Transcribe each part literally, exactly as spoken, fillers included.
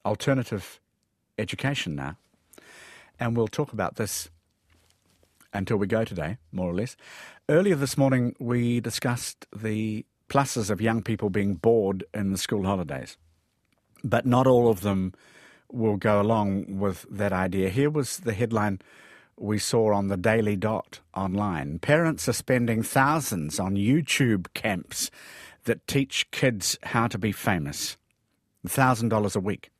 alternative education now. And we'll talk about this until we go today, more or less. Earlier this morning, we discussed the pluses of young people being bored in the school holidays. But not all of them will go along with that idea. Here was the headline we saw on the Daily Dot online. Parents are spending thousands on YouTube camps that teach kids how to be famous. one thousand dollars a week.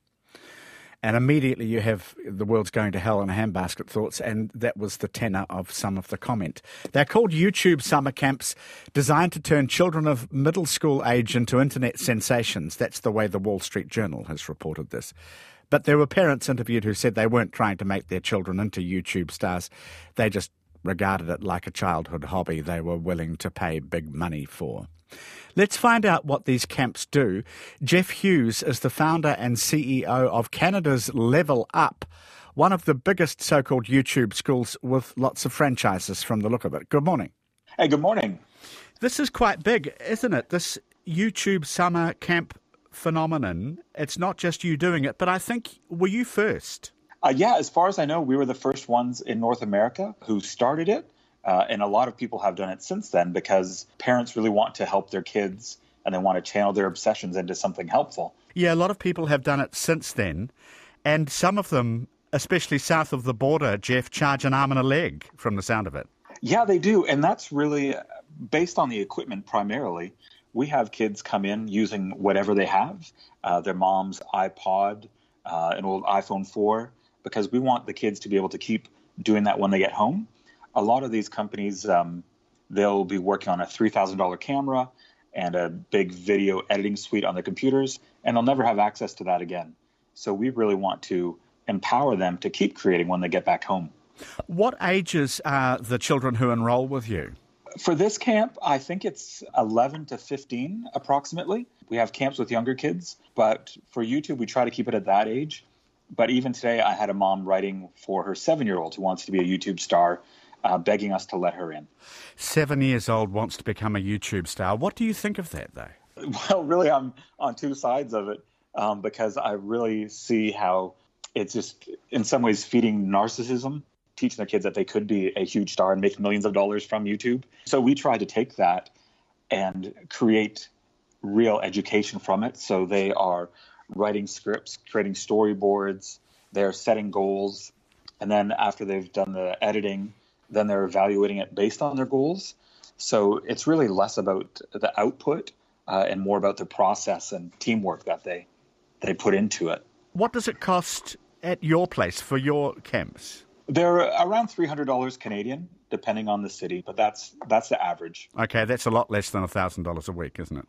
And immediately you have the world's going to hell in a handbasket thoughts, and that was the tenor of some of the comment. They're called YouTube summer camps, designed to turn children of middle school age into internet sensations. That's the way the Wall Street Journal has reported this. But there were parents interviewed who said they weren't trying to make their children into YouTube stars. They just regarded it like a childhood hobby they were willing to pay big money for. Let's find out what these camps do. Jeff Hughes is the founder and C E O of Canada's Level Up, one of the biggest so-called YouTube schools with lots of franchises from the look of it. Good morning. Hey, good morning. This is quite big, isn't it? This YouTube summer camp phenomenon. It's not just you doing it, but I think, were you first? Uh, yeah, as far as I know, we were the first ones in North America who started it. Uh, and a lot of people have done it since then because parents really want to help their kids and they want to channel their obsessions into something helpful. Yeah, a lot of people have done it since then. And some of them, especially south of the border, Jeff, charge an arm and a leg from the sound of it. Yeah, they do. And that's really based on the equipment primarily. We have kids come in using whatever they have, uh, their mom's iPod, uh, an old iPhone four, because we want the kids to be able to keep doing that when they get home. A lot of these companies, um, they'll be working on a three thousand dollars camera and a big video editing suite on their computers, and they'll never have access to that again. So we really want to empower them to keep creating when they get back home. What ages are the children who enroll with you? For this camp, I think it's eleven to fifteen approximately. We have camps with younger kids, but for YouTube, we try to keep it at that age. But even today, I had a mom writing for her seven-year-old who wants to be a YouTube star, Uh, begging us to let her in. Seven years old wants to become a YouTube star. What do you think of that, though? Well, really, I'm on two sides of it um, because I really see how it's just, in some ways, feeding narcissism, teaching the kids that they could be a huge star and make millions of dollars from YouTube. So we try to take that and create real education from it. So they are writing scripts, creating storyboards, they're setting goals, and then after they've done the editing, then they're evaluating it based on their goals. So it's really less about the output uh, and more about the process and teamwork that they they put into it. What does it cost at your place for your camps? They're around three hundred dollars Canadian, depending on the city, but that's that's the average. Okay, that's a lot less than one thousand dollars a week, isn't it?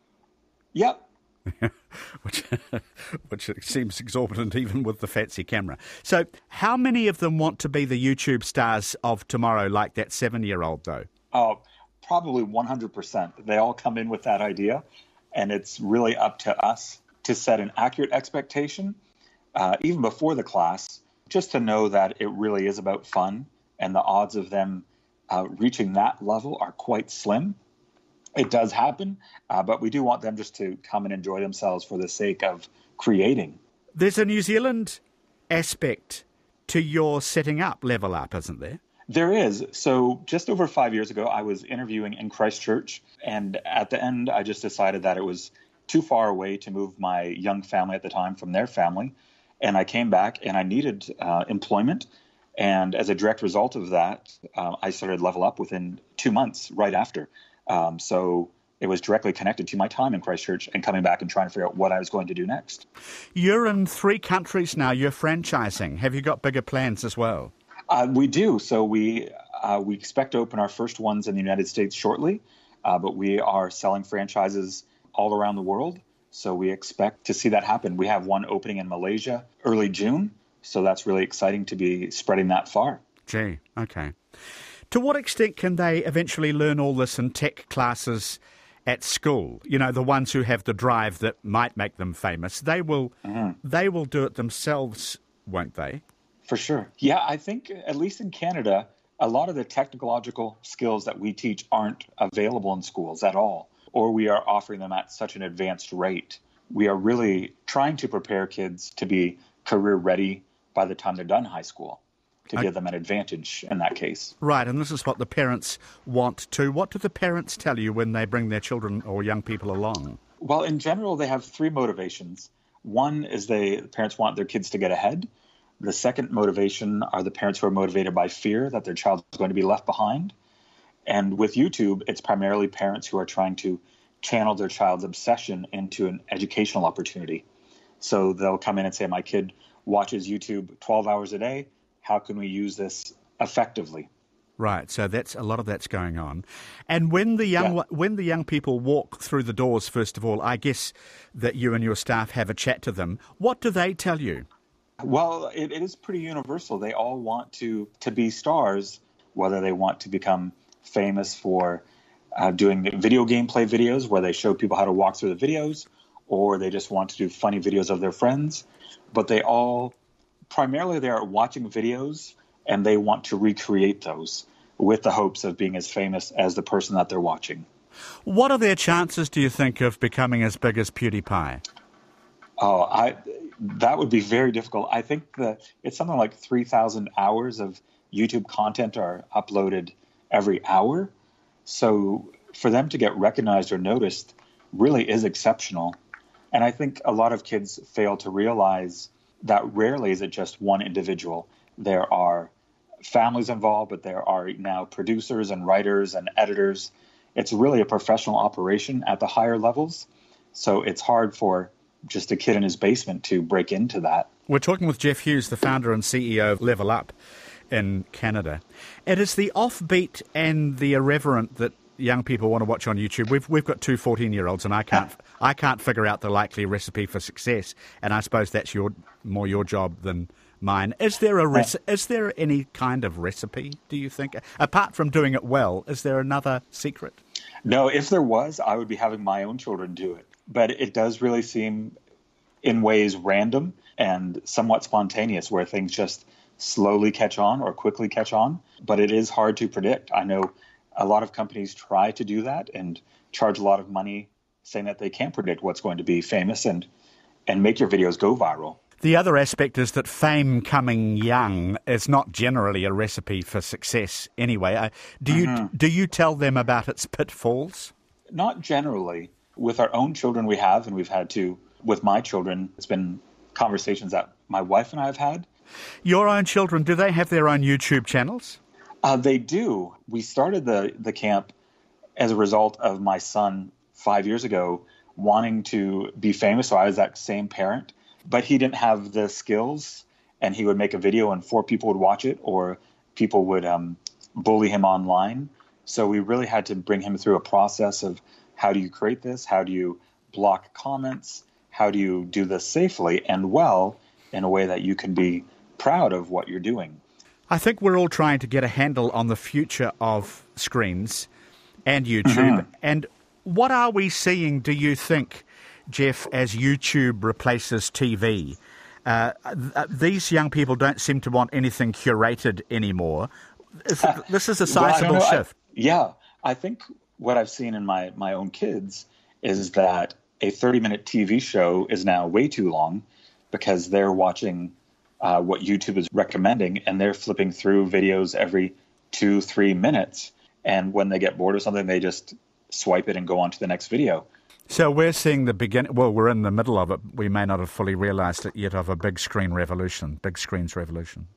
Yep. which, which seems exorbitant even with the fancy camera. So how many of them want to be the YouTube stars of tomorrow, like that seven-year-old, though? Oh, probably one hundred percent. They all come in with that idea, and it's really up to us to set an accurate expectation, uh, even before the class, just to know that it really is about fun, and the odds of them uh, reaching that level are quite slim. It does happen, uh, but we do want them just to come and enjoy themselves for the sake of creating. There's a New Zealand aspect to your setting up Level Up, isn't there? There is. So just over five years ago, I was interviewing in Christchurch, and at the end, I just decided that it was too far away to move my young family at the time from their family. And I came back, and I needed uh, employment. And as a direct result of that, uh, I started Level Up within two months right after. Um, so it was directly connected to my time in Christchurch and coming back and trying to figure out what I was going to do next. You're in three countries now. You're franchising. Have you got bigger plans as well? Uh, we do. So we uh, we expect to open our first ones in the United States shortly, uh, but we are selling franchises all around the world. So we expect to see that happen. We have one opening in Malaysia early June. So that's really exciting to be spreading that far. Gee, okay. To what extent can they eventually learn all this in tech classes at school? You know, the ones who have the drive that might make them famous, they will mm-hmm. they will do it themselves, won't they? For sure. Yeah, I think at least in Canada, a lot of the technological skills that we teach aren't available in schools at all, or we are offering them at such an advanced rate. we are really trying to prepare kids to be career ready by the time they're done high school, to I... give them an advantage in that case. Right, and this is what the parents want too. What do the parents tell you when they bring their children or young people along? Well, in general, they have three motivations. One is they the parents want their kids to get ahead. The second motivation are the parents who are motivated by fear that their child is going to be left behind. And with YouTube, it's primarily parents who are trying to channel their child's obsession into an educational opportunity. So they'll come in and say, my kid watches YouTube twelve hours a day. How can we use this effectively? Right, so that's a lot of that's going on. And when the young Yeah. when the young people walk through the doors, first of all, I guess that you and your staff have a chat to them. What do they tell you? Well, it, it is pretty universal. They all want to, to be stars, whether they want to become famous for uh, doing video gameplay videos where they show people how to walk through the videos, or they just want to do funny videos of their friends. But they all, primarily they are watching videos and they want to recreate those with the hopes of being as famous as the person that they're watching. What are their chances, do you think, of becoming as big as PewDiePie? Oh, I that would be very difficult. I think that it's something like three thousand hours of YouTube content are uploaded every hour. So for them to get recognized or noticed really is exceptional. And I think a lot of kids fail to realize that rarely is it just one individual. There are families involved, but there are now producers and writers and editors. It's really a professional operation at the higher levels. So it's hard for just a kid in his basement to break into that. We're talking with Jeff Hughes, the founder and C E O of Level Up in Canada. It is the offbeat and the irreverent that young people want to watch on YouTube. We've we've got two fourteen-year-olds, and I can't I can't figure out the likely recipe for success. And I suppose that's your more your job than mine. Is there a rec- is there any kind of recipe, do you think, apart from doing it well? Is there another secret? No, if there was, I would be having my own children do it. But it does really seem, in ways, random and somewhat spontaneous, where things just slowly catch on or quickly catch on. But it is hard to predict. I know a lot of companies try to do that and charge a lot of money saying that they can't predict what's going to be famous and, and make your videos go viral. The other aspect is that fame coming young is not generally a recipe for success anyway. Uh, do you mm-hmm. do you tell them about its pitfalls? Not generally. With our own children we have, and we've had to, with my children, it's been conversations that my wife and I have had. Your own children, do they have their own YouTube channels? Uh, they do. We started the, the camp as a result of my son five years ago wanting to be famous. So I was that same parent, but he didn't have the skills, and he would make a video and four people would watch it, or people would um, bully him online. So we really had to bring him through a process of how do you create this? How do you block comments? How do you do this safely and well in a way that you can be proud of what you're doing? I think we're all trying to get a handle on the future of screens and YouTube. Mm-hmm. And what are we seeing, do you think, Jeff, as YouTube replaces T V? Uh, th- these young people don't seem to want anything curated anymore. Is, uh, this is a sizable well, shift. I, yeah, I think what I've seen in my, my own kids is that a thirty-minute T V show is now way too long because they're watching uh, what YouTube is recommending, and they're flipping through videos every two, three minutes. And when they get bored or something, they just swipe it and go on to the next video. So we're seeing the begin. Well, we're in the middle of it. We may not have fully realized it yet, of a big screen revolution, big screens revolution.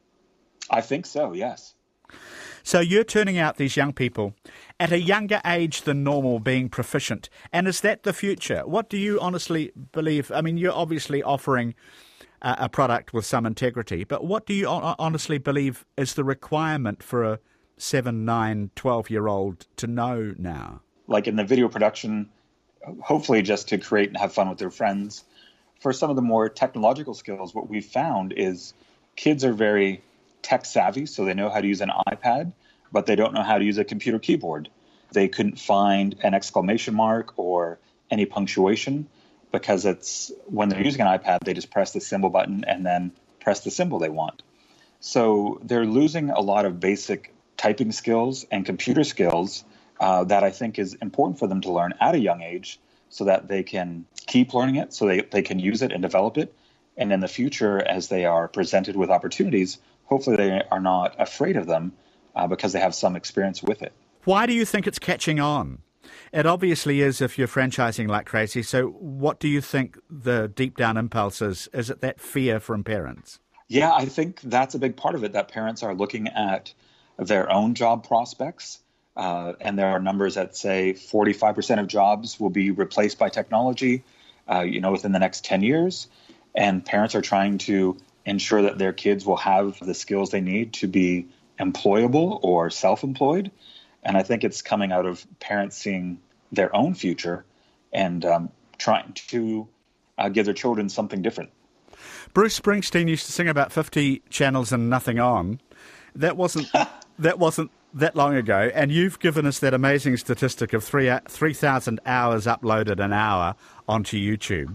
I think so, yes. So you're turning out these young people at a younger age than normal, being proficient. And is that the future? What do you honestly believe? I mean, you're obviously offering uh, a product with some integrity, but what do you honestly believe is the requirement for a seven, nine, twelve-year-old to know now? Like in the video production, hopefully just to create and have fun with their friends. For some of the more technological skills, what we've found is kids are very tech savvy, so they know how to use an iPad, but they don't know how to use a computer keyboard. They couldn't find an exclamation mark or any punctuation because it's when they're using an iPad, they just press the symbol button and then press the symbol they want. So they're losing a lot of basic typing skills and computer skills uh, that I think is important for them to learn at a young age so that they can keep learning it, so they, they can use it and develop it. And in the future, as they are presented with opportunities, hopefully they are not afraid of them uh, because they have some experience with it. Why do you think it's catching on? It obviously is if you're franchising like crazy. So what do you think the deep down impulse is? Is it that fear from parents? Yeah, I think that's a big part of it, that parents are looking at their own job prospects. Uh, and there are numbers that say forty-five percent of jobs will be replaced by technology, uh, you know, within the next ten years. And parents are trying to ensure that their kids will have the skills they need to be employable or self-employed. And I think it's coming out of parents seeing their own future and um, trying to uh, give their children something different. Bruce Springsteen used to sing about fifty channels and nothing on. That wasn't that wasn't that long ago, and you've given us that amazing statistic of three three thousand hours uploaded an hour onto YouTube.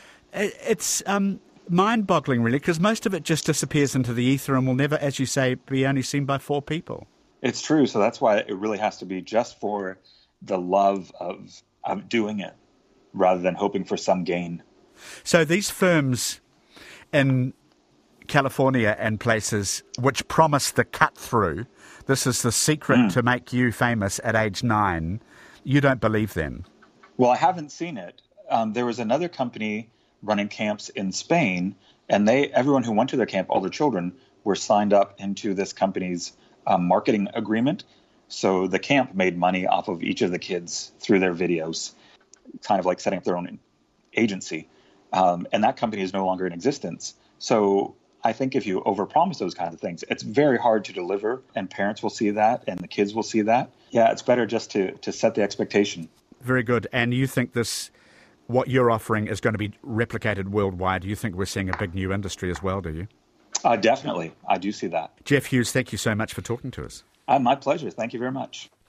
It's um, mind-boggling, really, because most of it just disappears into the ether and will never, as you say, be only seen by four people. It's true. So that's why it really has to be just for the love of of doing it, rather than hoping for some gain. So these firms in California and places which promise the cut-through, this is the secret mm. to make you famous at age nine, you don't believe them? Well, I haven't seen it. Um, there was another company running camps in Spain, and they everyone who went to their camp, all their children, were signed up into this company's um, marketing agreement. So the camp made money off of each of the kids through their videos, kind of like setting up their own agency. Um, and that company is no longer in existence. So I think if you overpromise those kinds of things, it's very hard to deliver, and parents will see that and the kids will see that. Yeah, it's better just to, to set the expectation. Very good. And you think this, what you're offering is going to be replicated worldwide? Do you think we're seeing a big new industry as well, do you? Uh, definitely. I do see that. Jeff Hughes, thank you so much for talking to us. Uh, my pleasure. Thank you very much.